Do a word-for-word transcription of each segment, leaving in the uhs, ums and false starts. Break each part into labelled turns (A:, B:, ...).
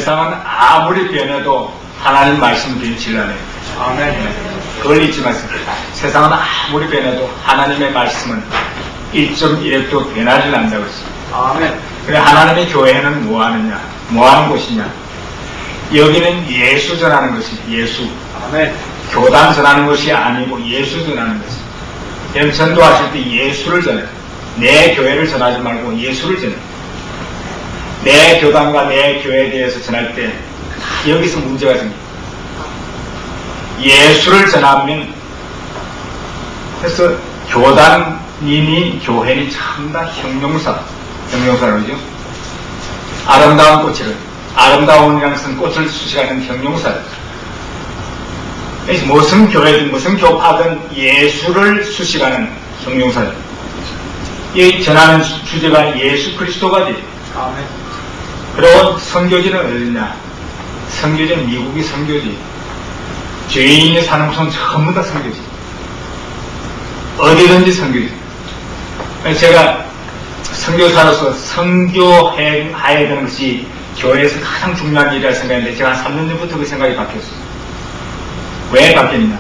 A: 세상은 아무리 변해도 하나님 말씀 변질라네.
B: 아멘.
A: 그걸 잊지 마세요. 세상은 아무리 변해도 하나님의 말씀은 일 점 일 획도 변하지 않는다고 했어요.
B: 아멘.
A: 그래, 하나님의 교회는 뭐 하느냐? 뭐 하는 곳이냐? 여기는 예수 전하는 것이 예수.
B: 아멘.
A: 교단 전하는 것이 아니고 예수 전하는 것이. 여러분 전도하실 때 예수를 전해요. 내 교회를 전하지 말고 예수를 전해요. 내 교단과 내 교회에 대해서 전할 때 여기서 문제가 생깁니다. 예수를 전하면, 그래서 교단이니 교회니 참다 형용사, 형용사로 그러죠. 아름다운 꽃을, 아름다운이라는 것은 꽃을 수식하는 형용사예요. 그래서 무슨 교회든 무슨 교파든 예수를 수식하는 형용사예요. 이 전하는 주제가 예수 그리스도가 돼요.
B: 아멘.
A: 그리고 선교지는 어디냐? 선교지는 미국이 선교지. 죄인이 사는 곳은 전부 다 선교지. 어디든지 선교지. 제가 선교사로서 선교해야 되는 것이 교회에서 가장 중요한 일이라 생각했는데 제가 한 삼 년 전부터 그 생각이 바뀌었어요. 왜 바뀌었냐?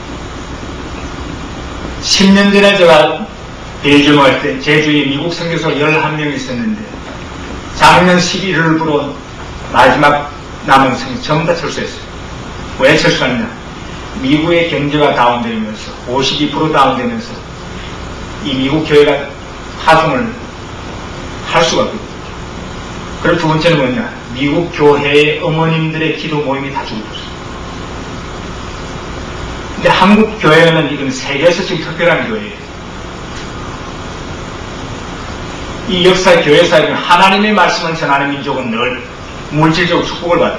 A: 십 년 전에 제가 벨기에 갈 때 제 주위에 미국 선교사가 열한 명 있었는데 작년 십일월부로 마지막 남은 선교 전부 다 철수했어요. 왜 철수했냐? 미국의 경제가 다운되면서 오십이 퍼센트 다운되면서 이 미국 교회가 하중을 할 수가 없거든요. 그리고 두 번째는 뭐냐? 미국 교회의 어머님들의 기도 모임이 다 죽어버렸어요. 근데 한국 교회는 이건 세계에서 지금 특별한 교회예요. 이 역사 교회사에는 하나님의 말씀을 전하는 민족은 늘 물질적으로 축복을 받아요.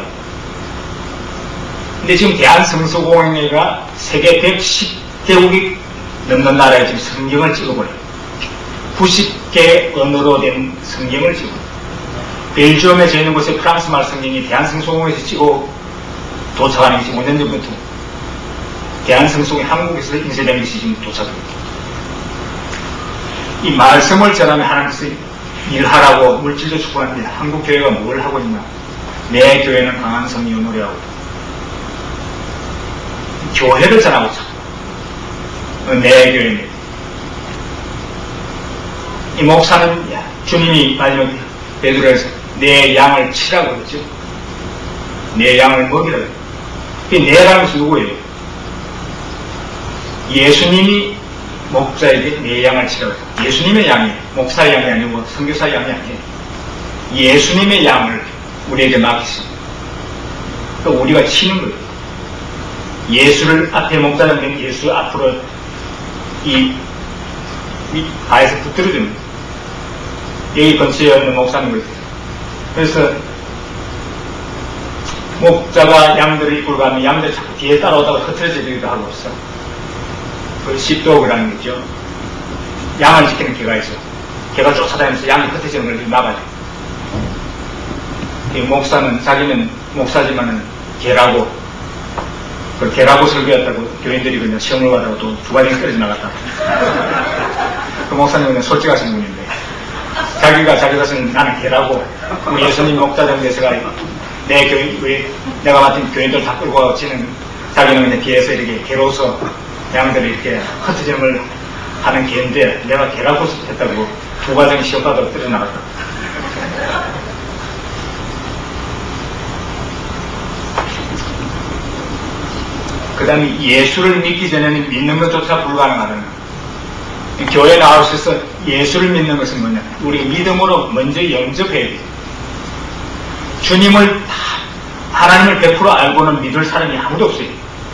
A: 근데 지금 대한성서공회가 세계 백십 개국이 넘는 나라에 지금 성경을 찍어버려요. 구십 개 언어로 된 성경을 찍어요. 벨지움에 져 있는 곳에 프랑스 말 성경이 대한성서공회에서 찍어 도착하는 것이 오 년 전부터 대한성서공회 한국에서 인쇄된 것이 지금 도착합니다. 이 말씀을 전하면 하나님께서 일하라고 물질적 축복하는데 한국 교회가 뭘 하고 있나? 내 교회는 강한 성이 노래하고 교회를 전하고 있죠. 내 교회는 이 목사는 주님이 마지막 베드로에서 내 양을 치라고 그랬죠. 내 양을 먹이라고. 그 내라는 것은 누구예요? 예수님이 목자에게 내 양을 치라고 해요. 예수님의 양이에요. 목사의 양이 아니고 선교사의 양이 아니에요. 예수님의 양을 우리에게 맡기십니다. 또 우리가 치는 거예요. 예수를 앞에 목자는 예수 앞으로 이, 이 바에서 붙들어줍니다. 여기 근처에 있는 목사님 그랬어요. 그래서 목자가 양들을 이끌고 가면 양들이 자꾸 뒤에 따라오다가 흐트러지기도 하고 있어. 그 십도그라는 거죠. 양을 지키는 개가 있어. 개가 쫓아다니면서 양이 흩어지는 걸 막아줘. 이 목사는 자기는 목사지만은 개라고, 그 개라고 설교했다고 교인들이 그냥 시험을 받다가 또 두 가지가 떨어져 나갔다. 그 목사님은 그냥 솔직하신 분인데, 자기가 자기 자신 나는 개라고, 그 예수님 목자장 돼서가 내 교인, 왜 내가 맡은 교인들 다 끌고 가고 치는 자기는 그냥 뒤에서 이렇게 개로서 양들이 이렇게 흩어지는 걸 하는 개인데 내가 개라고 했다고 두 과정이 시험받아서 떨어져 나갔다. 그 다음에 예수를 믿기 전에는 믿는 것조차 불가능하다는 거예요. 교회 나오셔서 예수를 믿는 것은 뭐냐? 우리 믿음으로 먼저 영접해야 돼요. 주님을 다, 하나님을 백 퍼센트 알고는 믿을 사람이 아무도 없어요.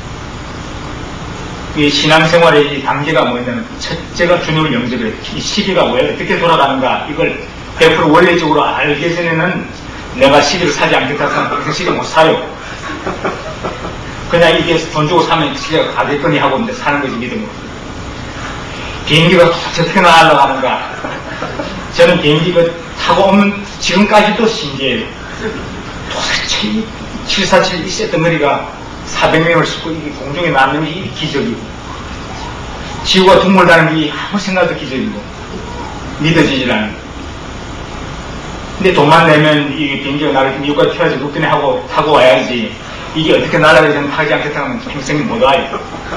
A: 이 신앙생활의 단계가 뭐냐면 첫째가 주님을 영접해야 돼요. 이 시기가 왜 어떻게 돌아가는가 이걸 백 퍼센트 원리적으로 알기 전에는 내가 시기를 사지 않겠다 생각하면 그 시기 못 사요. 그냥 이게 돈 주고 사면 시기가 가겠거니 하고 이제 사는 거지 믿음으로. 비행기가 어떻게 나가려고 하는가. 저는 비행기가 타고 오면 지금까지도 신기해요. 도대체 칠사칠 이 쇳덩어리가 사백 명을 싣고 이게 공중에 나는 게 기적이고 지구가 둥글다는 게 아무 생각도 기적이고 믿어지질 않는. 근데 돈만 내면 이 비행기가 나를 미국까지 튀어서 룩드네 하고 타고 와야지. 이게 어떻게 날아가지 타지 않겠다고 하면 평생 못 와요.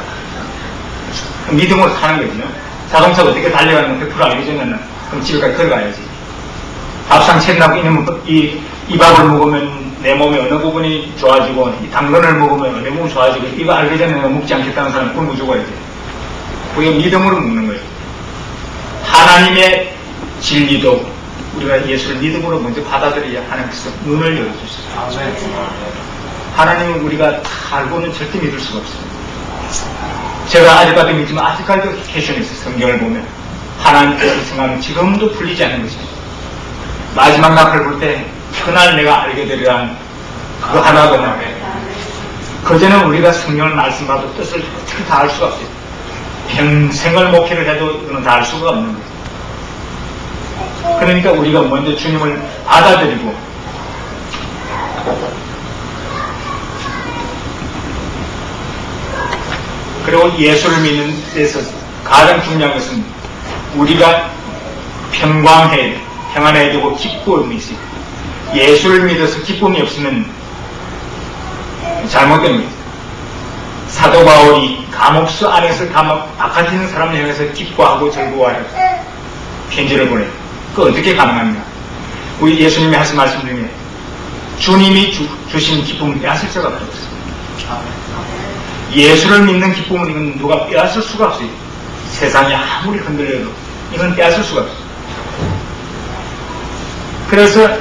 A: 믿음으로 타는 거죠. 자동차가 어떻게 달려가는 건 백 퍼센트 알려주면 그럼 집에까지 걸어가야지. 밥상 차리라고 이놈은 이, 이 밥을 먹으면 내 몸의 어느 부분이 좋아지고 이 당근을 먹으면 어느 부분이 좋아지고 이거 알기 전에 내가 먹지 않겠다는 사람은 굶어 죽어야지. 그게 믿음으로 먹는 거예요. 하나님의 진리도 우리가 예수를 믿음으로 먼저 받아들여야 하나님께서 눈을 열어주세요. 하나님은 우리가 다 알고는 절대 믿을 수가 없어요. 제가 아직까지 믿지만 아직까지도 캐션이 있어요. 성경을 보면 하나님께서 생각하면 지금도 풀리지 않는 것입니다. 마지막 낙을 볼 때 그날 내가 알게 되리라 그거 하나거든요. 그전에 우리가 성경을 말씀하고 뜻을 어떻게 다 알 수가 없어요. 평생을 목회를 해도 그건 다 알 수가 없는 거예요. 그러니까 우리가 먼저 주님을 받아들이고 그리고 예수를 믿는 데서 가장 중요한 것은 우리가 평강해야 돼. 평안해야 되고 기쁨이 있어요. 예수를 믿어서 기쁨이 없으면 잘못된 거예요. 사도 바울이 감옥수 안에서 감옥 바깥에 있는 사람을 향해서 기뻐하고 즐거워하여 편지를 보내요. 그 어떻게 가능합니까? 우리 예수님이 하신 말씀 중에 주님이 주, 주신 기쁨은 빼앗을 수가 없어요. 예수를 믿는 기쁨은 이건 누가 빼앗을 수가 없어요. 세상이 아무리 흔들려도 이건 빼앗을 수가 없어요. 그래서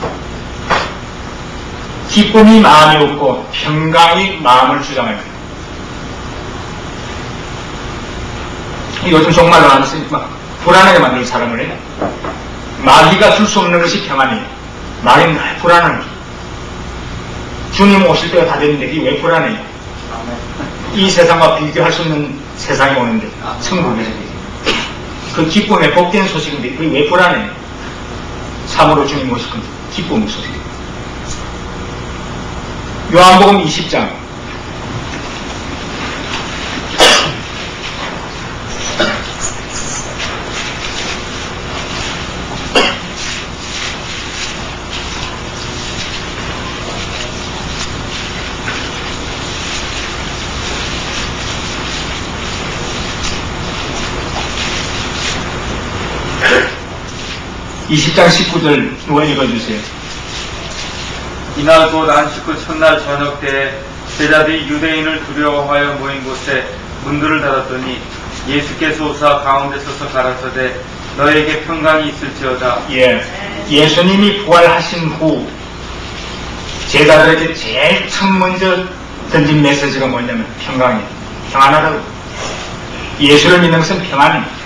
A: 기쁨이 마음이 없고 평강이 마음을 주장합니다. 요즘 정말로 안 쓰니까 불안하게 만들 사람을 해요. 마귀가 줄 수 없는 것이 평안이에요. 마귀는 날 불안한 거죠. 주님 오실 때가 다 됐는데 이게 왜 불안해요? 이 세상과 비교할 수 없는 세상이 오는데 천국에 그 기쁨의 복된 소식인데 그게 왜 불안해요? 참으로 주님 오실 건데 기쁨의 소식이에요. 요한복음 이십 장 이십 장 십구 절 누가 읽어주세요.
B: 이날 곧 안식 후 첫날 저녁 때에 제자들이 유대인을 두려워하여 모인 곳에 문들을 닫았더니 예수께서 오사 가운데 서서 가라사대 너에게 평강이 있을지어다.
A: 예, 예수님이 부활하신 후 제자들에게 제일 처음 먼저 던진 메시지가 뭐냐면 평강이에요. 평안하다고. 예수를 믿는 것은 평안이에요.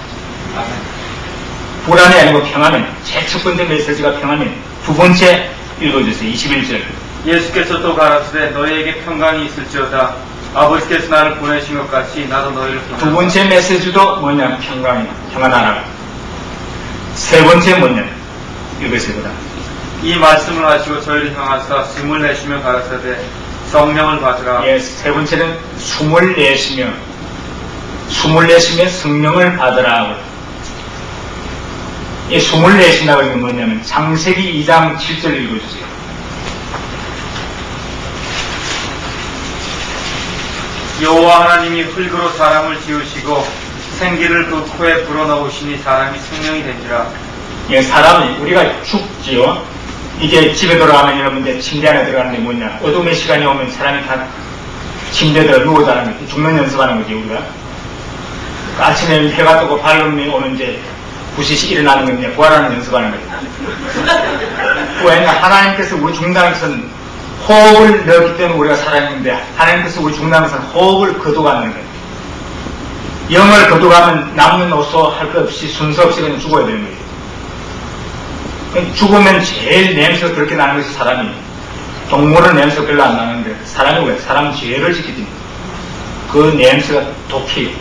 A: 불안이 아니고 평안이에요. 제일 첫 번째 메시지가 평안이에요. 두 번째 읽어주세요. 이십일 절.
B: 예수께서 또 가라사대 너희에게 평강이 있을지어다. 아버지께서 나를 보내신 것 같이 나도 너희를 보내라.
A: 두 번째 메시지도 뭐냐? 평강이에요. 평안하라. 세 번째 뭐냐? 읽으세요.
B: 이 말씀을 하시고 저희를 향하사 숨을 내쉬며 가라사대 성령을 받으라.
A: 예, 세 번째는 숨을 내쉬며 숨을 내쉬며 성령을 받으라. 이 숨을 내쉰다고 하는 건 뭐냐면 창세기 이 장 칠 절 읽어주세요.
B: 여호와 하나님이 흙으로 사람을 지으시고 생기를 그 코에 불어넣으시니 사람이 생명이 된지라.
A: 예, 사람이 우리가 죽지요. 이게 집에 들어가면 여러분들 침대 안에 들어가는데 뭐냐? 어둠의 시간이 오면 사람이 다 침대에 들어 누워 자는 거지. 죽는 연습하는 거지 우리가. 아침에 해가 뜨고 밝음이 오는데 부시시 일어나는 건데 부활하는 연습하는 거예요. 왜냐? 하나님께서 우리 죽는다는 것은 호흡을 넣었기 때문에 우리가 살아있는데 하나님께서 우리 죽는다는 것은 호흡을 거둬가는 거예요. 영을 거둬가면 남는 옷소 할 것 없이 순서 없이 그냥 죽어야 되는 거예요. 죽으면 제일 냄새가 그렇게 나는 것이 사람이에요. 동물은 냄새가 별로 안 나는데 사람이 왜? 사람은 죄를 지키기 때문에 그 냄새가 독해요.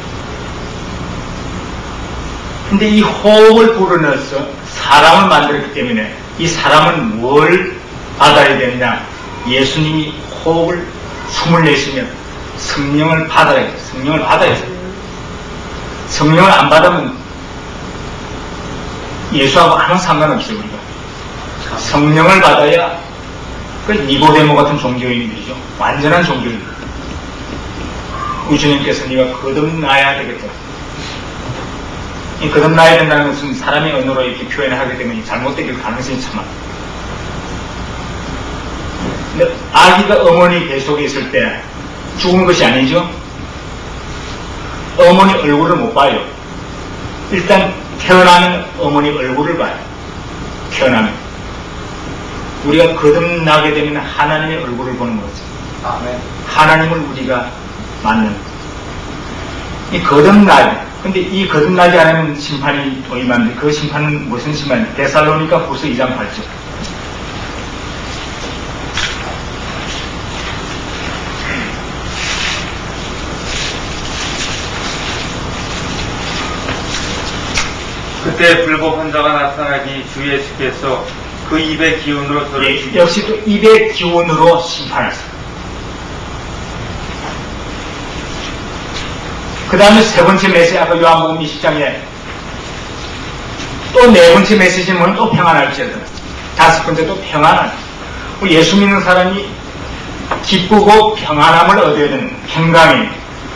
A: 근데 이 호흡을 불어넣어서 사람을 만들었기 때문에 이 사람은 뭘 받아야 되느냐? 예수님이 호흡을 숨을 내쉬며 성령을 받아야 돼. 성령을 받아야 돼. 성령을 안 받으면 예수하고 아무 상관없어요. 우리가 성령을 받아야 그 니고데모 같은 종교인들이죠. 완전한 종교인. 우리 주님께서 네가 거듭나야 되겠다. 이 거듭나야 된다는 것은 사람의 언어로 이렇게 표현을 하게 되면 잘못되길 가능성이 참 많아요. 근데 아기가 어머니 뱃속에 있을 때 죽은 것이 아니죠. 어머니 얼굴을 못 봐요. 일단 태어나면 어머니 얼굴을 봐요. 태어나면. 우리가 거듭나게 되면 하나님의 얼굴을 보는 거죠.
B: 아멘.
A: 하나님을 우리가 만나는 거죠. 이 거듭나야. 근데 이 거듭나지 않으면 심판이 더 임한데 그 심판은 무슨 심판이에요? 데살로니가 후서 이 장 팔 절.
B: 그때 불법 환자가 나타나기 주 예수께서 그 입의 기운으로 저를
A: 예, 역시 또 입의 기운으로 심판하셨어요. 그 다음에 세 번째 메시지, 아까 요한복음 이십 장에 또 네 번째 메시지는 또 평안할지어다. 다섯 번째 또 평안할. 예수 믿는 사람이 기쁘고 평안함을 얻어야 되는 평강이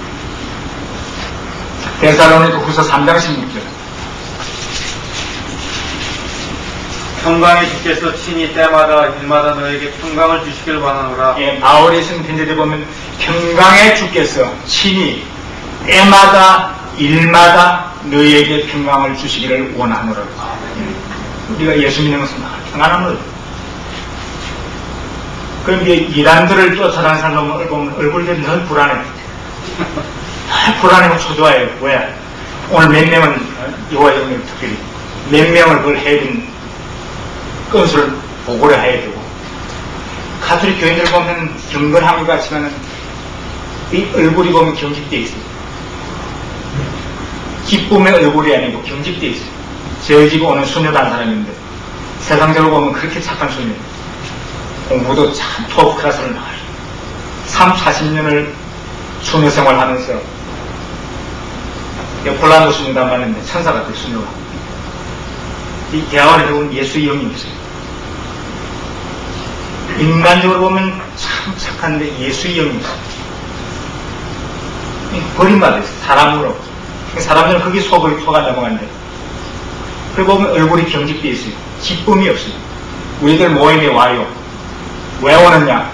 A: 데살로니가 후서 삼 장 십육 절.
B: 평강의 주께서 친히 때마다 일마다 너에게 평강을 주시기를 원하노라.
A: 예, 바울이 쓴 편지를 보면 평강의 주께서 친히 때마다 일마다 너에게 평강을 주시기를 원하노라. 예, 우리가 예수 믿는 것은 평안함을. 그럼 이제 이단들을 쫓아다니는 사람을 보면 얼굴들이 늘 불안해. 불안해고 초조해요. 왜? 오늘 몇 명은 여호와 영역 특별히 몇 명을 그걸 해야 되는 건수를 보고를 해야 되고, 가톨릭 교인들 보면 경건한 것 같지만은 이 얼굴이 보면 경직되어 있어요. 기쁨의 얼굴이 아니고 경직되어 있어요. 저희 집에 오는 수녀단 사람인데 세상적으로 보면 그렇게 착한 수녀예요. 공부도 참 토프 클래스를 나와요. 삼사십 년을 수녀 생활하면서 폴란드 수녀단 봤는데 천사 같아요. 수녀가. 이 대화를 해보면 예수의 영이 있어요. 인간적으로 보면 참 착한데 예수의 영이 있어요. 버림받아요. 사람으로. 사람들은 거기 속을 속아 넘어간대. 그리고 보면 얼굴이 경직되어 있어요. 기쁨이 없어요. 우리들 모임에 와요. 왜 오느냐?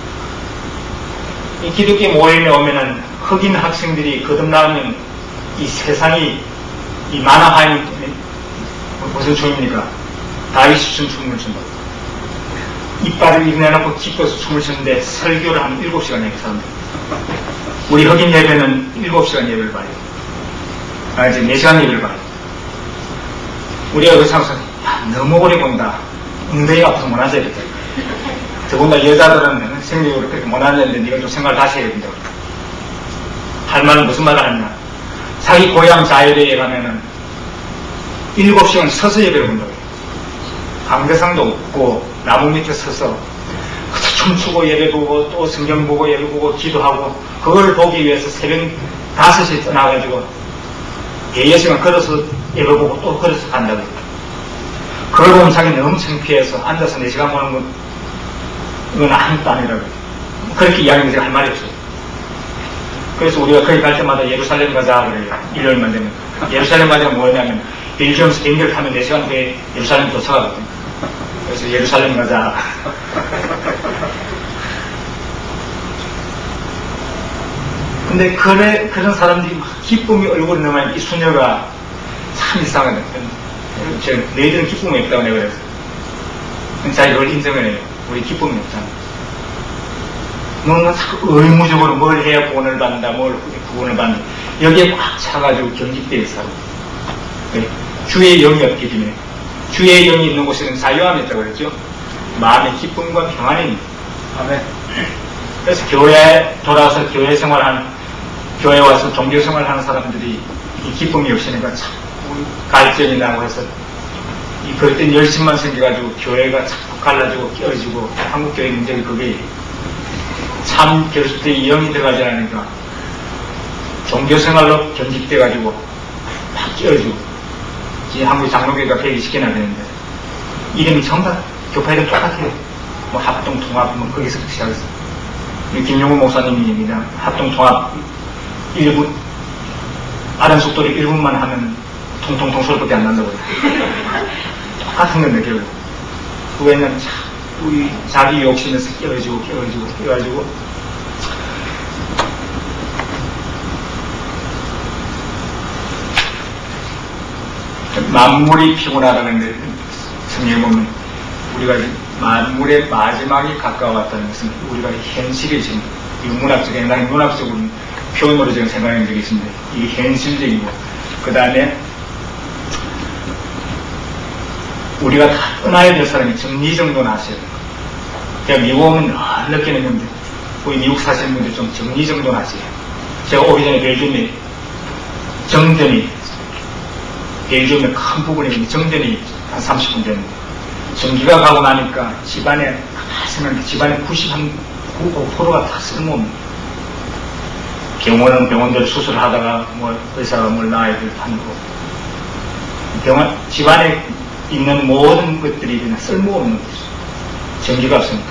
A: 이 기독교 모임에 오면은 흑인 학생들이 거듭나면 이 세상이 이 만화화인 무슨 춤입니까? 다윗이 춘 춤을 춘다. 이빨을 일내놓고 기뻐서 춤을 추는데 설교를 한 일곱 시간 해요, 사람들. 우리 흑인 예배는 일곱 시간 예배를 봐요. 아, 이제 네 시간 예배를 봐요. 우리가 그 상상, 야, 너무 오래 본다. 엉덩이가 아파서 못 앉아야겠다. 더군다나 여자들은 생리적으로 그렇게 못 앉았는데 네가 좀 생각을 다시 해야 된다고. 할 말은 무슨 말을 하냐. 자기 고향 자유대에 가면은 일곱 시간 서서 예배를 본다고. 강대상도 없고 나무 밑에 서서 춤추고 예배 보고 또 성경 보고 예배 보고 기도하고, 그걸 보기 위해서 새벽 다섯 시에 떠나가지고 대여 시간 걸어서 예배 보고 또 걸어서 간다고. 그걸 보면 자기는 너무 창피해서 앉아서 네 시간 보는 건 이건 아무것도 아니라고. 그렇게 이야기하면 제가 할 말이 없어요. 그래서 우리가 거기 갈 때마다 예루살렘 가자 그래요. 일요일만 되면. 예루살렘 가자면 뭐냐면 벨지엄에서 비행기를 타면 네 시간 후에 예루살렘 도착하거든요. 그래서 예루살렘 가자. 근데 그래, 그런 사람들이 막 기쁨이 얼굴에 넘어가는 이 수녀가 참 이상하다. 제가 너희들은 기쁨이 없다고 내가 그랬어요. 자기 그걸 인정을 해요. 우리 기쁨이 없잖아. 너는 자꾸 의무적으로 뭘 해야 구원을 받는다, 뭘 구원을 받는다. 여기에 꽉 차가지고 경직되어 있어요. 주의 영이 없기 때문에. 주의 영이 있는 곳에는 자유함이 있다고 그랬죠. 마음의 기쁨과 평안이 있는. 아멘. 그래서 교회에 돌아와서 교회 생활하는, 교회에 와서 종교 생활하는 사람들이 이 기쁨이 없으니까 참 갈증이 나고 해서 이 그때 열심만 생겨가지고 교회가 자꾸 갈라지고 깨어지고 한국교회 문제가 그게 참 교수들이 영이 들어가지 않으니까 종교생활로 견직돼가지고 막 깨어지고, 이제 한국 장로교회가 백이십 개나 되는데 이름이 정답 교파들은 똑같아요. 뭐 합동 통합 뭐 거기서부터 시작했어. 김용훈 목사님이 그냥 합동 통합 일 분 빠른 속도로 일 분만 하면 통통통 소리밖에 안 난다고 해요. 똑같은 건데 결국 그거에는 참 우리 자기 욕심에서 깨어지고 깨어지고 깨어지고 만물이 피곤하다는 데 성경에 보면 우리가 만물의 마지막이 가까웠다는 것은 우리가 현실이 지금 문학적인 난 문학적으로 표현으로 지금 생각하는 적이 있습니다. 이게 현실적이고 그 다음에 우리가 다 떠나야 될 사람이 정리정돈을 하셔야 돼요. 제가 미국 오면 늘 느끼는 건데 우리 미국 사시는 분들 좀 정리정돈을 하세요. 제가 오기 전에 벨기움에 정전이 벨기움의 큰 부분이 정전이 한 삼십 분 됐는데 전기가 가고 나니까 집안에 가만히 집안에 구십구 퍼센트가 다 쓸모없는 병원은 병원대로 수술을 하다가 뭐 의사가 뭘 나아야 될 판이고 병원 집안에 있는 모든 것들이 그냥 쓸모없는 거죠. 전기가 없으니까.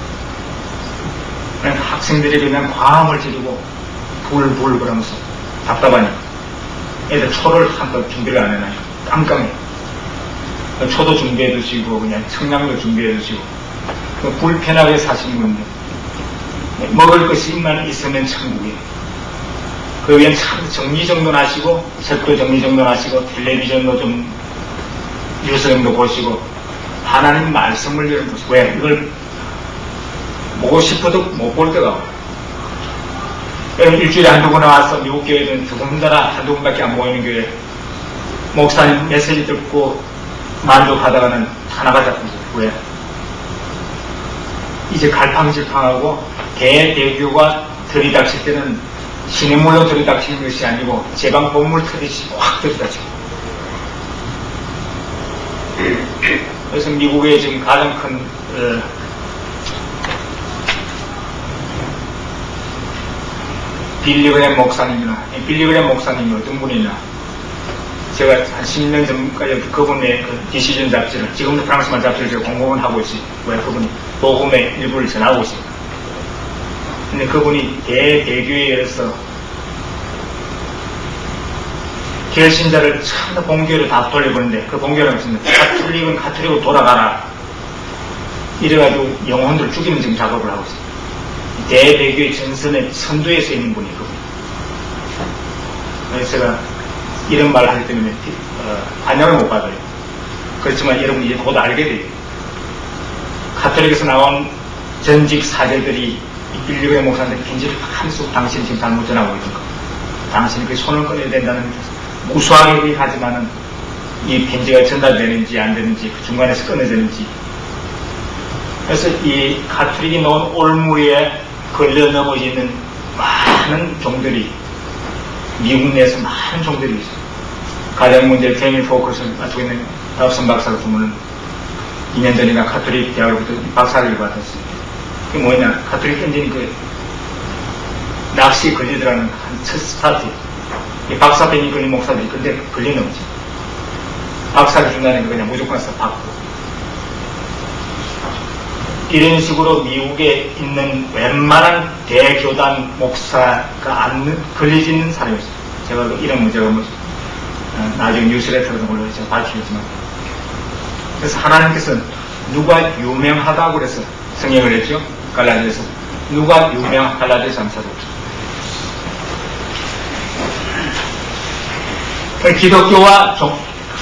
A: 그냥 학생들이 그냥 과음을 지르고 불불 그러면서 답답하니까 애들 초를 한껏 준비를 안 해놔요. 깜깜해. 초도 준비해 두시고 그냥 청량도 준비해 두시고 불편하게 사시는 분들 먹을 것이만 있으면 천국이에요. 그 위엔 참 정리정돈하시고 책도 정리정돈하시고 텔레비전도 좀 뉴스 정도 보시고 하나님 말씀을 열어보시고 왜 이걸 보고 싶어도 못 볼 때가 와요. 일주일에 한두 번 와서 미국 교회는 두 군데나 한두 번밖에 안 모이는 교회 목사님 메시지 듣고 만족하다가는 하나가 잡히죠. 왜? 이제 갈팡질팡하고 대대교가 들이닥칠 때는 시냇물로 들이닥치는 것이 아니고 제방 본물 터듯이 확 들이닥치고 그래서 미국의 지금 가장 큰 어, 빌리그램 목사님이나 빌리그램 목사님이 어떤 분이냐 제가 한 십 년 전까지 그분의 그 디시전 잡지를 지금도 프랑스만 잡지를 제가 공부는 하고 있어요. 왜 그분이 복음의 일부를 전하고 있습니다. 근데 그분이 대대교회에서 결신자를 처음 본교회를 다 돌려보는데 그 본교회는 없습니다. 카톨릭은 카톨릭으로 돌아가라 이래가지고 영혼들을 죽이는 지금 작업을 하고 있어요. 대대교회 전선의 선두에 서 있는 분이 그분. 그래서 제가 이런 말을 하기 때문에 어, 반영을 못 받아요. 그렇지만 여러분이 이제 곧 알게 돼요. 카톨릭에서 나온 전직 사제들이 빌리그램 목사한테 편지를 하면서 당신이 지금 잘못 전하고 있는 거. 당신이 그 손을 꺼내야 된다는 무수하게 얘기하지만은 이 편지가 전달되는지 안 되는지 그 중간에서 끊어지는지. 그래서 이 카톨릭이 놓은 올무에 걸려 넘어지는 많은 종들이 미국 내에서 많은 종들이 있어요. 가장 문제 페밀 포커스를 맡고 있는 다우슨 박사가 보면은 이 년 전인가 카톨릭 대학으로부터 박사를 받았어요. 그게 뭐냐, 카톨릭 현지인 그 낚시에 걸리더라는 한 첫 스타트. 이 박사 페밀 걸린 목사들이 근데 걸리는 거지. 박사를 준다는 거 그냥 무조건 해서 받고. 이런 식으로 미국에 있는 웬만한 대교단 목사가 안 걸리지 있는 사람이 있어요. 제가 그 이런 문제가 뭐, 나중에 뉴스레터에서 물론 제가 밝히겠지만. 그래서 하나님께서 누가 유명하다고 그래서 성경을 했죠? 갈라디아서. 누가 유명, 갈라디아서 삼 장. 기독교와 종,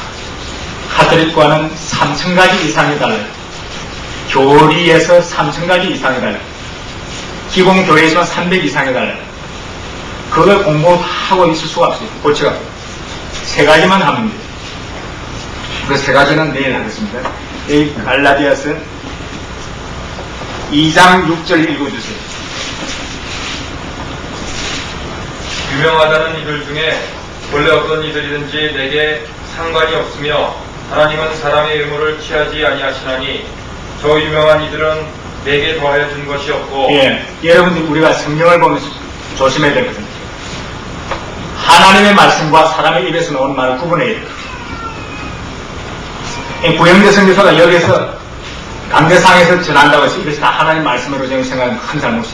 A: 카톨릭과는 삼천 가지 이상이 달라요. 교리에서 삼천 가지 이상이 달라요. 기본 교회에서 삼백 이상이 달라요. 그걸 공부하고 있을 수가 없어요. 고치가 세 가지만 하면 돼요. 그 세 가지는 내일 하겠습니다. 이 갈라디아서 이 장 육 절 읽어주세요.
C: 유명하다는 이들 중에 원래 어떤 이들이든지 내게 상관이 없으며 하나님은 사람의 의무를 취하지 아니하시나니 저 유명한 이들은 내게 더하여 준 것이 없고.
A: 예, 여러분들 우리가 성경을 보면서 조심해야 되거든요. 하나님의 말씀과 사람의 입에서 나오는 말을 구분해야 돼요. 구영재 선교사가 여기서 강대상에서 전한다고 해서 이것이 다 하나님 말씀으로 저는 생각하는 큰 잘못이.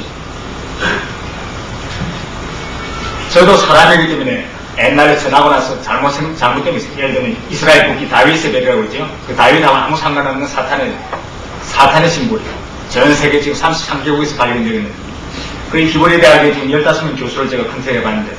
A: 저도 사람이기 때문에 옛날에 전하고 나서 잘못, 잘못된 게 있어요. 예를 들면 이스라엘 국기 다윗의 배라고 그러죠. 그 다윗하고 아무 상관없는 사탄의, 사탄의 심볼이에요. 전 세계 지금 삼십삼 개국에서 발견되고 있는. 그 히브리 대학에 지금 열다섯 명 교수를 제가 컨택해 봤는데,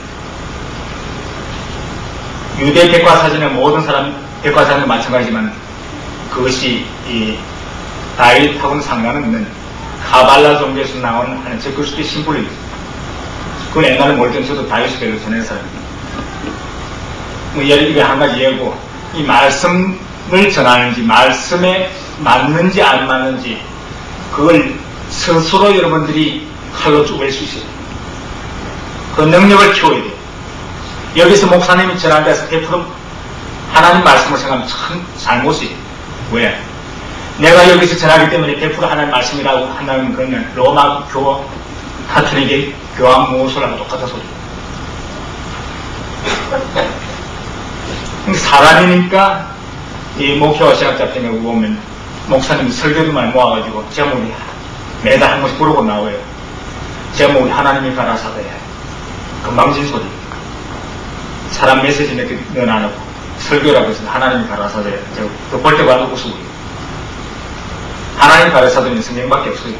A: 유대 백과사전의 모든 사람, 백과사전은 마찬가지지만, 그것이 이 다윗하고는 상관없는 카발라 종교에서 나온 하는 저 그리스도의 심볼이, 그건 옛날에 모르던 저도 다윗의 배로 전한 사람입니다. 뭐 예를 들어 한 가지 예고, 이 말씀을 전하는지, 말씀에 맞는지 안 맞는지, 그걸 스스로 여러분들이 칼로 쪼갤 수 있어요. 그 능력을 키워야 돼요. 여기서 목사님이 전한 데서 백 퍼센트 하나님 말씀을 생각하면 참 잘못이에요. 왜? 내가 여기서 전하기 때문에 백 퍼센트 하나님 말씀이라고 한다면 그러면 로마 교, 카톨릭의 교황 모호설하고 똑같은 소리예요. 사람이니까 이 목회와 신학자 같은 경우 보면 목사님이 설교도 많이 모아가지고 제목이 매달 한 번씩 부르고 나와요. 제목이 하나님이 가라사대. 금방진 소리. 사람 메시지 몇 개 넣어 안 하고 설교라고 해서 하나님이 가라사대. 그 볼 때마다 웃고 하나님 가라사대는 성경밖에 없어요.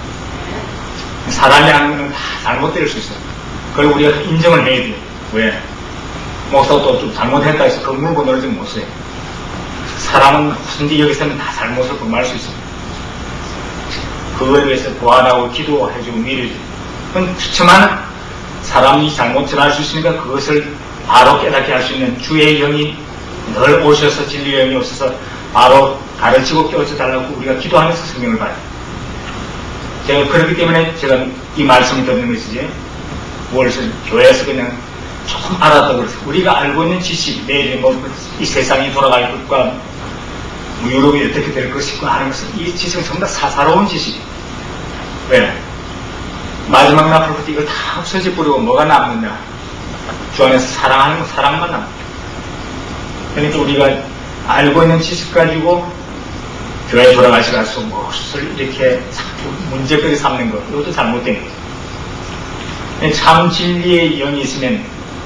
A: 사람이 하는 건 다 잘못될 수 있어요. 그걸 우리가 인정을 해야 돼요. 왜? 목사도 좀 잘못했다 해서 그 물고 놀지 못해요. 사람은 무슨지 여기서는 다 잘못을 범할 수 있습니다. 그거에 대해서 보완하고 기도해주고 미리해주고. 그건 추첨하는 사람이 잘못 전할 수 있으니까 그것을 바로 깨닫게 할 수 있는 주의 영이 늘 오셔서 진리의 영이 오셔서 바로 가르치고 깨워줘달라고 우리가 기도하면서 성경을 봐요. 제가 그렇기 때문에 제가 이 말씀을 듣는 것이지, 무엇을 교회에서 그냥 조금 알았다고 그래서 우리가 알고 있는 지식, 내일 뭐 이 세상이 돌아갈 것과 뭐 유럽이 어떻게 될 것이고 하는 것은 이 지식은 전부 다 사사로운 지식이에요. 왜? 마지막 나팔부터 이걸 다 없어져 버리고 뭐가 남느냐? 주 안에서 사랑하는 건 사랑만 남는. 그러니까 우리가 알고 있는 지식 가지고 교회 돌아가시가서 무엇을 이렇게 자꾸 문제거리 삼는 것, 이것도 잘못된 거예요. 참 진리의 영이 있으면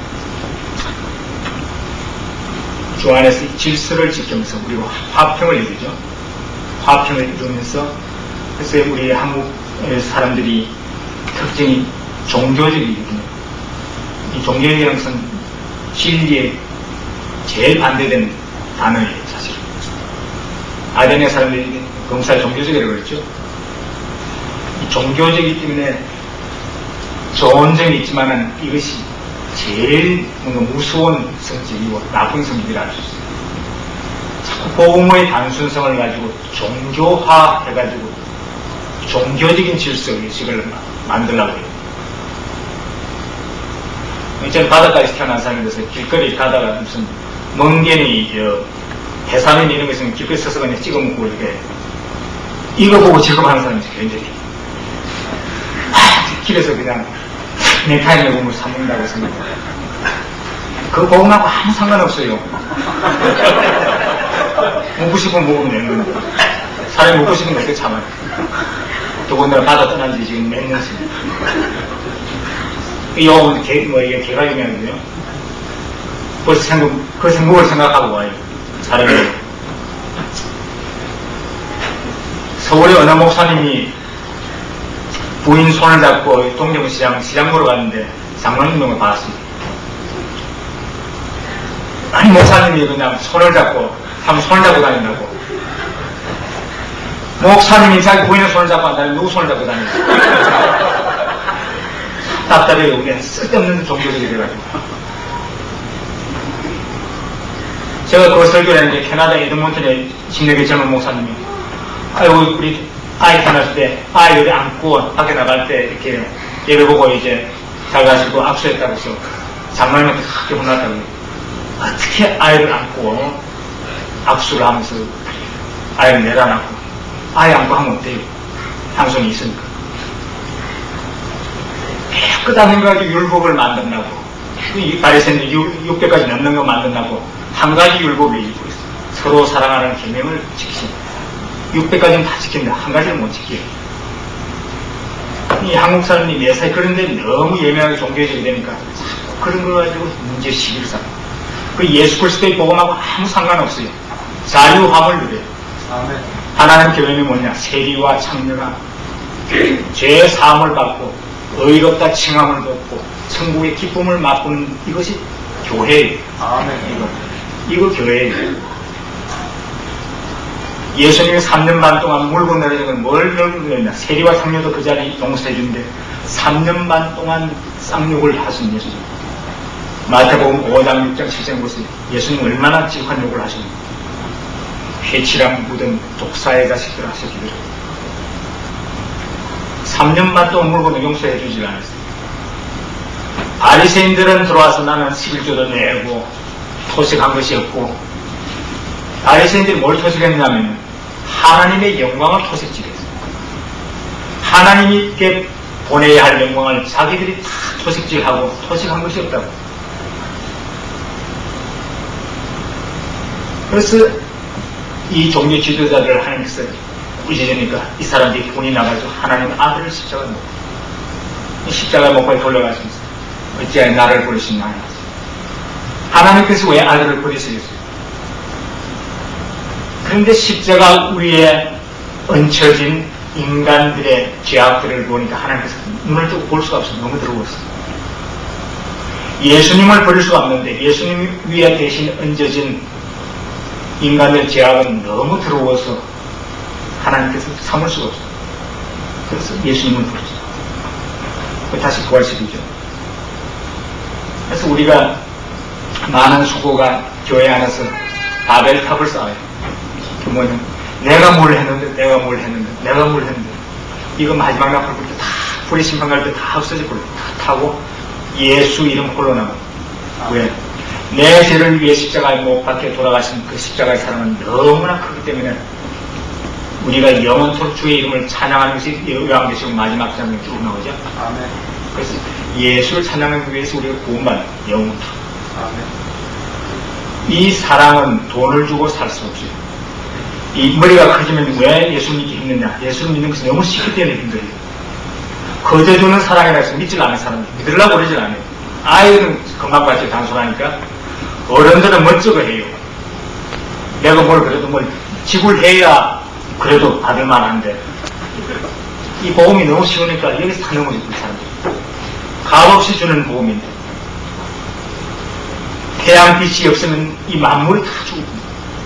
A: 주 안에서 질서를 지키면서 우리가 화평을 이루죠. 화평을 이루면서, 그래서 우리 한국 사람들이 특징이 종교적이거든요. 이 종교적이라는 것은 진리에 제일 반대되는 단어예요, 사실. 아덴의 사람들이 검사를 종교적이라고 그랬죠. 이 종교적이기 때문에 좋은 점이 있지만은 이것이 제일 뭔가 무서운 성질이고 나쁜 성질이라 할 수 있어요. 자꾸 복음의 단순성을 가지고 종교화 해가지고 종교적인 질서 의식을 만들려고 해요. 저는 바닷가에서 태어난 사람이라서 길거리 가다가 무슨 멍게니, 해삼인 이런 거 있으면 길거리 서서 그냥 찍어 먹고 이렇게 이거 보고 즐거워하는 사람이 굉장히 아, 길에서 그냥 넥타이를 보면 사먹는다고 생각해요. 그거 복음하고 아무 상관없어요. 먹고 싶으면 먹으면 되는 건데 사람이 먹고 싶은 거 어떻게 참아요. 더군다나 바다 떠난 지 지금 몇 년입니다. 이 영어는 개, 뭐 이게 개가 유명한데요. 벌써 생각, 그 생각을 생각하고 와요. 사람이. 서울의 어느 목사님이 부인 손을 잡고 동대문시장, 시장 보러 갔는데 장로님을 봤습니다. 아니, 목사님이 그냥 손을 잡고, 한번 손을 잡고 다닌다고. 목사님이 자기 부인의 손을 잡고 한다면 누구 손을 잡고 다니냐. 답답해요. 그냥 쓸데없는 종교적이 돼가지고. 제가 그 설교를 했는데 캐나다 에드몬턴에 신내계 젊은 목사님이 아이고 우리 아이 태어났을 때 아이 여기 안고 밖에 나갈 때 이렇게 예배 보고 이제 잘 가시고 악수했다고 해서 장로님한테 크게 혼났다고. 어떻게 아이를 안고 악수를 하면서 아이를 내려놨고 아이 안고 하면 어때요? 향성이 있으니까. 깨끗한 거 가지고 율법을 만든다고. 이 바리새인들 육백 가지 넘는 거 만든다고. 한 가지 율법이 있고 있어요. 서로 사랑하는 계명을 지키십니다. 육백 가지는 다 지킨다. 한 가지를 못 지켜요. 이 한국 사람이 매사에 그런데 너무 예민하게 종교적이 되니까 그런 거 가지고 문제 시비를 쌓아요. 그 예수 그리스도의 복음하고 아무 상관없어요. 자유함을 누려요.
B: 아멘.
A: 하나님 교회는 뭐냐? 세리와 창녀가 죄 사함을 받고 의롭다 칭함을 받고 천국의 기쁨을 맛보는 이것이 교회예요.
B: 아멘.
A: 이거 이거 교회예요. 예수님이 삼 년 반 동안 물 건너는 건 뭘 건너냐? 세리와 창녀도 그 자리 용서해 주는데 삼 년 반 동안 쌍욕을 하신 예수님. 마태복음 오 장 육 장 칠 장 보세요. 예수님 얼마나 지독한 욕을 하셨는지. 회치랑 묻은 독사의 자식들 하셨기를. 삼 년 반 동안 물 건너 용서해 주질 않았어요. 바리새인들은 들어와서 나는 십일조도 내고 토식한 것이 없고, 바리새인들이 뭘 토식했냐면 하나님의 영광을 토식질했어요. 하나님께 보내야 할 영광을 자기들이 다 토식질하고 토식한 것이 없다고. 그래서 이 종교 지도자들을 하나님께서 꾸짖으니까 이 사람들이 분이 나가서 하나님 아들을 십자가에 못 박고, 십자가에 못 박고 돌려가시면서 어찌하여 나를 버리시나. 하나님께서 왜 아들을 버리시겠어요? 그런데 십자가 위에 얹혀진 인간들의 죄악들을 보니까 하나님께서 눈을 뜨고 볼 수가 없어요. 너무 더러웠어요. 예수님을 버릴 수가 없는데 예수님 위에 대신 얹어진 인간의 죄악은 너무 더러워서 하나님께서 참을 수가 없어요. 그래서 예수님을 부르죠. 다시 부활시키죠. 그래서 우리가 많은 수고가 교회 안에서 바벨탑을 쌓아요. 그 뭐냐, 내가 뭘 했는데, 내가 뭘 했는데, 내가 뭘 했는데, 이거 마지막 날 불 때 다, 불이 심판 갈 때 다 없어질 거예요. 다 타고 예수 이름 홀로 나가요. 왜? 내 죄를 위해 십자가에 못 박혀 돌아가신 그 십자가의 사랑은 너무나 크기 때문에 우리가 영원토록 주의 이름을 찬양하는 것이 요한계시록 마지막 장면에 쭉 나오죠.
B: 아멘.
A: 그래서 예수를 찬양하기 위해서 우리가 구원받는 영원토록.
B: 아멘.
A: 이 사랑은 돈을 주고 살 수 없어요. 이 머리가 커지면 왜 예수 믿기 힘드냐? 예수를 믿는 것은 너무 쉽기 때문에 힘들어요. 거저주는 사랑이라 해서 믿질 않는 사람들, 믿으려고 그러질 않아요. 아이들은 금방같이 단순하니까 어른들은 멋쩍어 해요. 내가 뭘 그래도 뭘 지불해야 그래도 받을 만한데 이 보험이 너무 쉬우니까 여기서 다 넘어지고 사람들. 값없이 주는 보험인데 태양빛이 없으면 이 만물이 다 죽고.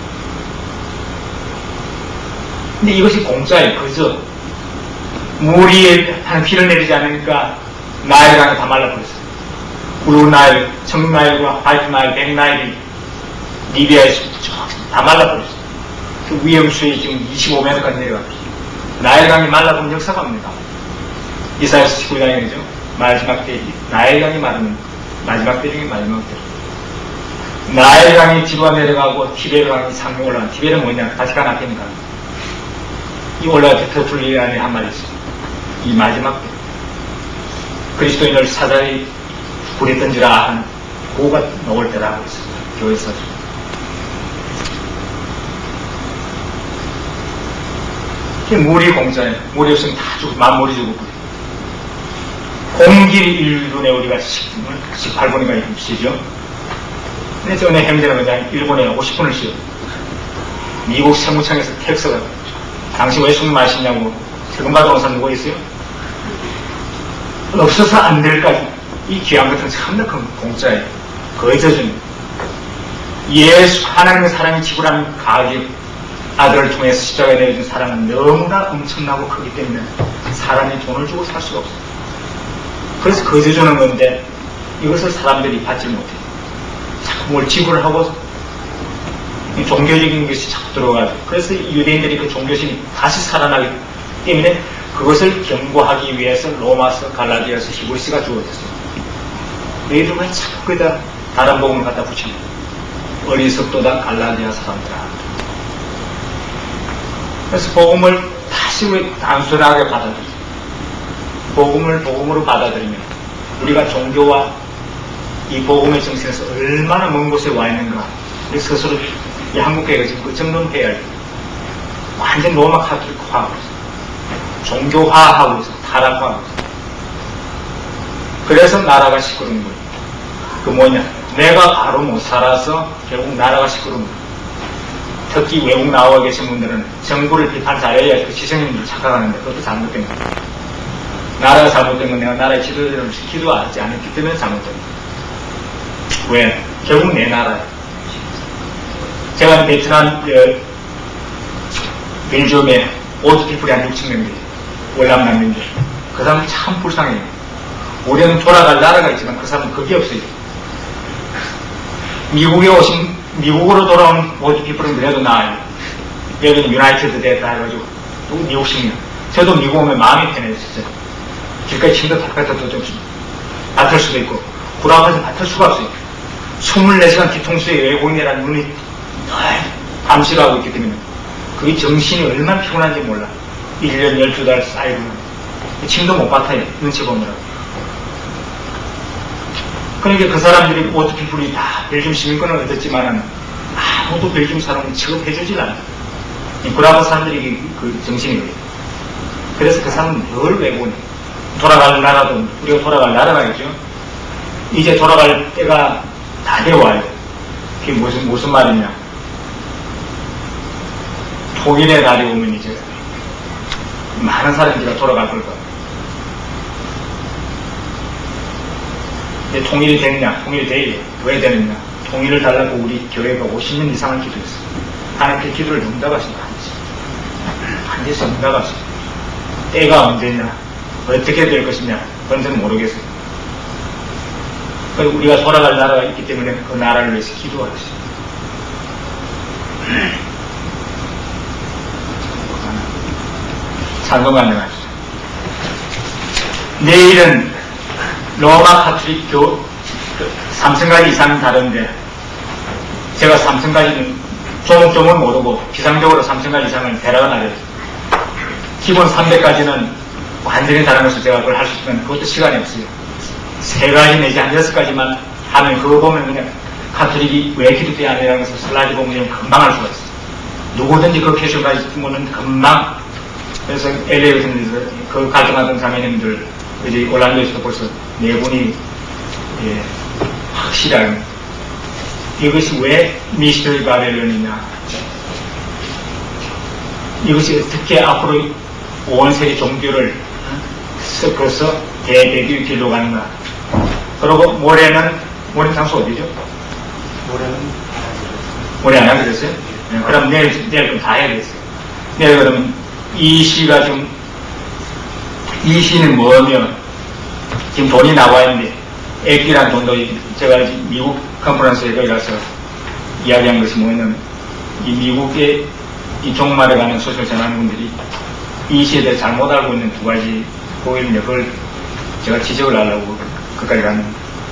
A: 근데 이것이 공짜예요. 그죠? 물이 한 비를 내리지 않으니까 나일강이 다 말라버렸어요. 블루 나일, 청록 나일과 화이트 나일, 백 나일이 리비아에서 다 말라버렸어요. 그 위험수위 지금 이십오 미터까지 내려갔어요. 나일강이 말라버린 역사가 없습니다. 이사야서 십구 장이죠. 마지막 때이 나일강이 마르는 마지막 때 중에 마지막 때. 나일강이 뒤로 내려가고 티베르강이 상에 올라간. 티베르는 뭐냐? 바티칸 앞에니까. 이 올라갈 때 터툴리안에 한 말이 있어요. 이 마지막 때 그리스도인을 사자리 불에 던지라 하는 고가 나올 때라고 했어요. 교회에서. 물이 공짜예요. 물이 없으면 다 죽고 만물이 죽고. 공기 일 분에 우리가 십팔 분인가 쉬죠. 근데 전에 행제는 그냥 일본에 오십 분을 쉬어요. 미국 세무청에서 텍스가 당신 왜 술 마시냐고 세금 받아온 사람 누구 있어요? 없어서 안 될까지. 이 귀한 것은 참나 큰 공짜예요. 거저주는 예수 하나님의 사랑이 지불한 가격 아들을 통해서 십자가에 내어준 사랑은 너무나 엄청나고 크기 때문에 사람이 돈을 주고 살 수가 없어요. 그래서 거저주는 건데 이것을 사람들이 받지 못해요. 자꾸 뭘 지불을 하고 종교적인 것이 자꾸 들어가죠. 그래서 유대인들이 그 종교심이 다시 살아나기 때문에 그것을 경고하기 위해서 로마서, 갈라디아서, 히브리서가 주어졌어요. 너희들 왜 자꾸 거기다 다른 복음을 갖다 붙이냐? 어리석도다 갈라디아 사람들아. 그래서 복음을 다시 왜 단순하게 받아들이죠? 복음을 복음으로 받아들이면 우리가 종교와 이 복음의 정신에서 얼마나 먼 곳에 와 있는가 우리 스스로 이 한국교회가 지금 그 정도는 해야 할 완전 로마 카톨릭화하고 있어. 종교화하고 있어. 타락화하고 있어. 그래서 나라가 시끄러운 거예요. 그 뭐냐? 내가 바로 못 살아서 결국 나라가 시끄러운 거예요. 특히 외국 나와 계신 분들은 정부를 비판 잘해야 그 시선님들 착각하는데 그것도 잘못된 거예요. 나라가 잘못된 건 내가 나라의 지도자를 기도하지 않았기 때문에 잘못된 거예요. 왜? 결국 내 나라예요. 제가 베트남, 그, 벨지움에 오드피플이 한 육천 명 돼요. 월남남민들. 그 사람은 참 불쌍해요. 우리는 돌아갈 나라가 있지만 그 사람은 그게 없어요. 미국에 오신, 미국으로 돌아온 오드피플은 그래도 나아요. 여기는 유나이티드 됐다 해가지고, 미국식이요. 저도 미국 오면 마음이 편해요, 진짜. 길가에 침도 탁탁 좀 맡을 수도 있고, 구라가서 맡을 수가 없어요. 이십사 시간 뒤통수에 외국인이라는 눈이 감시를 하고 있기 때문에 그게 정신이 얼마나 피곤한지 몰라. 일 년 열두 달 쌓이고 침도 못 맡아요. 눈치 보느라고. 그러니까 그 사람들이 오토피플이 다 벨gium 시민권을 얻었지만은 아무도 벨gium 사람은 취급해주질 않아요. 구라바 사람들이 그 정신이 그래요. 그래서 그 사람은 늘 외국인. 돌아갈 나라도 우리가 돌아갈 나라가 있죠. 이제 돌아갈 때가 다 되어와요. 그게 무슨, 무슨 말이냐. 통일의 날이 오면 이제 많은 사람들이 돌아갈 걸 거예요. 이제 통일이 되느냐? 통일이 돼요. 왜 되느냐? 통일을 달라고 우리 교회가 오십 년 이상을 기도했어요. 하나님께 기도를 응답하신다. 한지에서 응답하신다. 때가 언제냐? 어떻게 될 것이냐? 그건 저는 모르겠어요. 우리가 돌아갈 나라가 있기 때문에 그 나라를 위해서 기도하겠습니다. 잠깐만 하시죠. 내일은 로마 카톨릭 교 삼천 가지 이상 다른데 제가 삼천 가지는 조목조목 모르고 비상적으로 삼천 가지 이상은 대략은 알려요. 기본 삼백 가지는 완전히 다른 것을 제가 그걸 할 수 있으면 그것도 시간이 없어요. 세 가지 내지 한 여섯 가지만 하면 그거 보면 그냥 카톨릭이 왜 기독교에 안 되라는 것을 슬라이드 보면 금방 알 수가 있어요. 누구든지 그 퀘션까지 보면 금방. 그래서 엘에이 같은 데서 그 갈등하던 자매님들 이제 올란도에서도 벌써 네 분이 예, 확실히 알고 이것이 왜 미스터리 바벨론이냐, 이것이 어떻게 앞으로 온 세계 종교를 섞어서 대대교의 길로 가는가. 그리고 모레는, 모레 장소 어디죠?
B: 모레는
A: 모레 안 하게 됐어요? 네, 그럼 내일, 내일 그럼 다 해야겠어요. 내일 그러면 이 시가 좀, 이 시는 뭐냐면, 지금 돈이 나와 있는데, 액기란 돈도, 제가 미국 컨퍼런스에 거기 가서 이야기한 것이 뭐냐면, 이 미국의 이 종말에 가는 소식을 전하는 분들이 이 시에 대해 잘못 알고 있는 두 가지 보이는데, 그걸 제가 지적을 하려고 그까지 갔는데,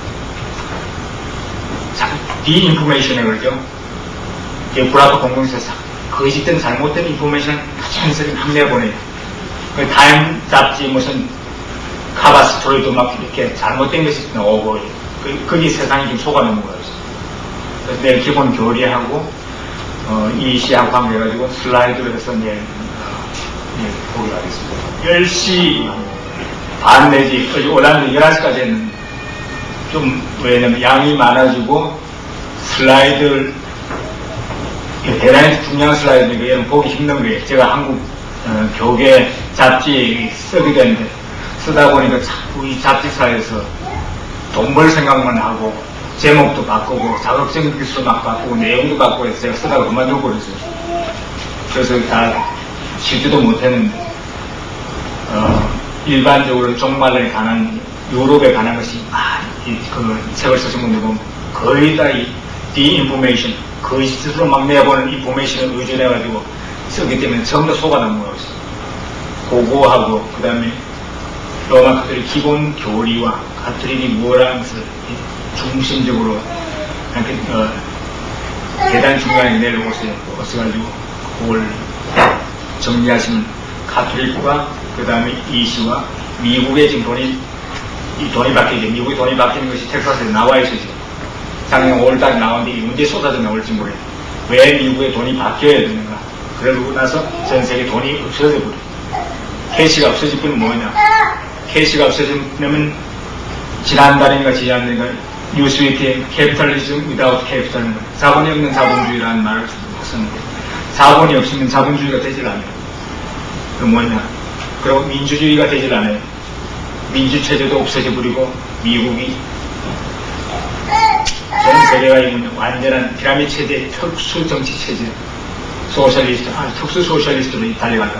A: 디인포메이션에 그러죠. 구라파 공공에서 거짓된 잘못된 인포메이션 자연스럽게 막 내보내요. 타임 잡지 무슨 카바 스토리도 막 이렇게 잘못된 것이 나오고, 그, 거기 세상이 좀 속아놓은 거예요. 그래서 내일 기본 교리하고, 어, 이 시하고 관계해가지고 슬라이드로 해서 내일, 어, 내일 보기로 하겠습니다. 열 시 반 내지, 올라는데 열한 시까지 했는데, 좀, 왜냐면 양이 많아지고, 슬라이드를, 대단히 중요한 슬라이드니까 여러분 보기 힘든 거예요. 제가 한국 어, 교계 잡지 쓰게 되는데 쓰다 보니까 자꾸 이 잡지사에서 돈 벌 생각만 하고 제목도 바꾸고 자극적인 기술 막 바꾸고 내용도 바꾸고 해서 제가 쓰다가 그만두고 그랬어요. 그래서 다 실지도 못했는데 어, 일반적으로 종말에 관한 유럽에 관한 것이 아, 이, 그 책을 쓰신 분들 보면 거의 다 이 디인포메이션 거짓으로 막 내보는 인포메이션을 의존해가지고 쓰기 때문에 전부 다 속아놓은 거예요. 그거하고, 그 다음에 로마 카톨릭 기본 교리와 카톨릭이 뭐라는 것을 중심적으로 이렇게, 어, 대단히 중요하게 내려오세요. 어서가지고 그걸 정리하시면 카톨릭과 그 다음에 이시와 미국의 지금 돈이, 이 돈이 바뀌죠. 미국의 돈이 바뀌는 것이 텍사스에 나와 있어요. 작년 오월달에 나왔는데 언제 쏟아져 나올지 모르겠어요. 왜 미국의 돈이 바뀌어야 되는가. 그러고 나서 전 세계 돈이 없어져 버려. 캐시가 없어질 뿐은 뭐냐? 캐시가 없어지면 지난달인가 지난달인가 뉴스위크에 캐피탈리즘 without capital은 자본이 없는 자본주의라는 말을 썼는데 자본이 없으면 자본주의가 되질 않아요. 그 뭐냐? 그리고 민주주의가 되질 않아요. 민주체제도 없어져 버리고 미국이 전 세계가 있는 완전한 피라미드 체제의 특수 정치 체제, 소셜리스트, 아 특수 소셜리스트로 달려간다.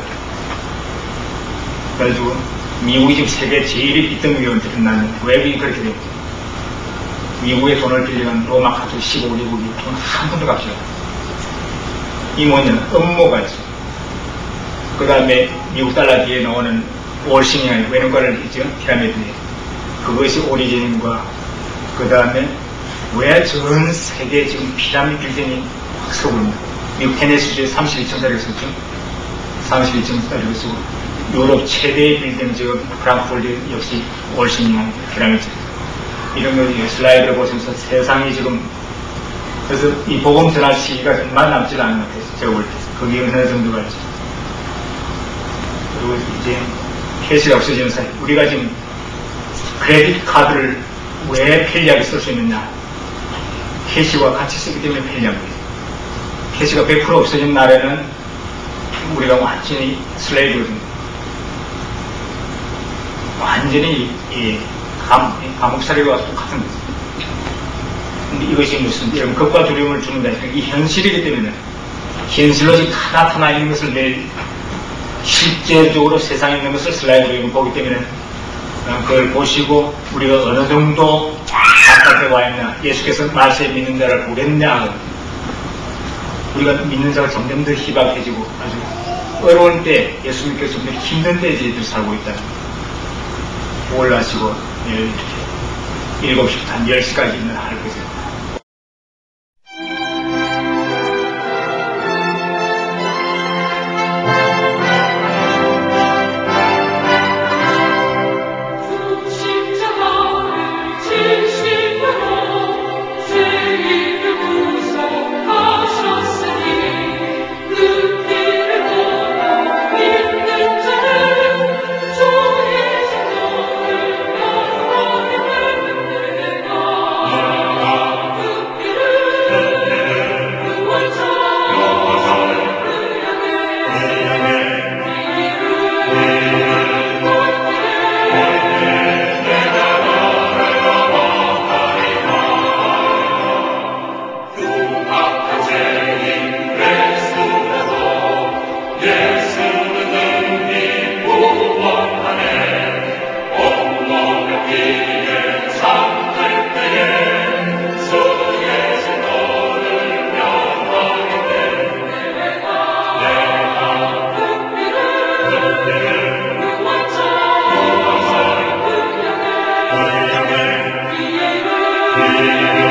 A: 그래가지고 미국이 지금 세계 제일 빚덩이로 드러나는 왜 그렇게 되고 미국의 돈을 빌려간 로마 카톨릭 십오 개국이 돈 한 푼도 값이 없어요. 이 뭐냐? 음모가 있어요. 그 다음에 미국 달러 뒤에 나오는 월싱이 외눈가를 있죠? 피라미드에. 그것이 오리진과 그 다음에 왜 전 세계 지금 피라미드 빌딩이 확 서고 있냐? 미국 테네시주에 삼십이 층짜리가 썼죠? 삼십이 층짜리가 쓰고 유럽 최대의 빌딩 지금 프랑크푸르트 역시 월싱이 피라미드. 이런 거 슬라이드를 보시면서 세상이 지금 그래서 이 복음 전할 시기가 얼마 남지 않은 것 같아요. 제가 볼 때. 그게 어느 정도가 있죠. 그리고 이제 캐시가 없어지는 사이 우리가 지금 크레딧 카드를 왜 편리하게 쓸 수 있느냐? 캐시와 같이 쓰기 때문에 편리한 거예요. 캐시가 백 퍼센트 없어진 날에는 우리가 완전히 슬레이브거든요. 완전히 이 감, 감옥살이와 똑같은 거죠. 근데 이것이 무슨 여러분 겁과 두려움을 주는다. 이 현실이기 때문에 현실로 지금 다 나타나 있는 것을 내일 실제적으로 세상에 있는 것을 슬라이드로 보기 때문에 그걸 보시고 우리가 어느 정도 바깥에 와 있냐, 예수께서 말씀에 믿는 자를 보겠냐, 우리가 믿는 자가 점점 더 희박해지고 아주 어려운 때 예수 믿기 좀 힘든 때에 저희들이 살고 있다. 올라시고 이렇게 일곱 시부터 한 열 시까지 있는 할 거죠.
D: Yeah.